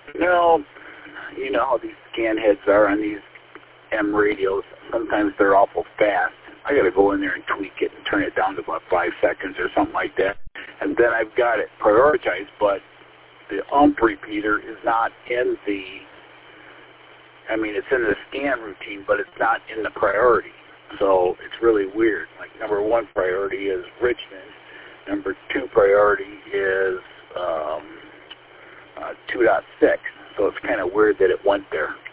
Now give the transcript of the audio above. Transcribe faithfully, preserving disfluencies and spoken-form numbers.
No, you know how these scan heads are on these M radios. Sometimes they're awful fast. I got to go in there and tweak it and turn it down to about five seconds or something like that. And then I've got it prioritized, but the U M P repeater is not in the, I mean, it's in the scan routine, but it's not in the priority. So it's really weird. Like number one priority is Richmond. Number two priority is um, uh, two point six. So it's kind of weird that it went there.